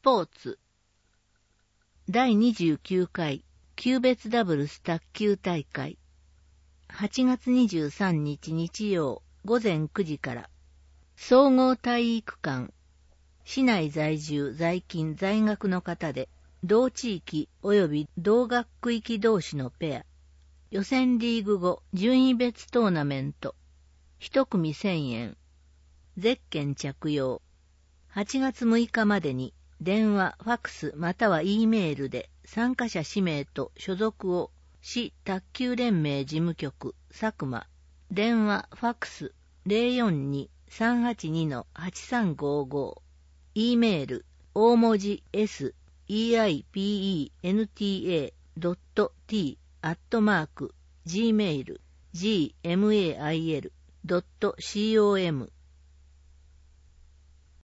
ポーツ第29回級別ダブルス卓球大会8月23日日曜午前9時から総合体育館市内在住在勤在学の方で同地域及び同学区域同士のペア予選リーグ後順位別トーナメント1組1000円ゼッケン着用8月6日までに電話、ファックスまたは E メールで参加者氏名と所属を市卓球連盟事務局佐久間電話、ファックス 042-382-8355 E メール大文字 seipenta.t@gmail gmail.com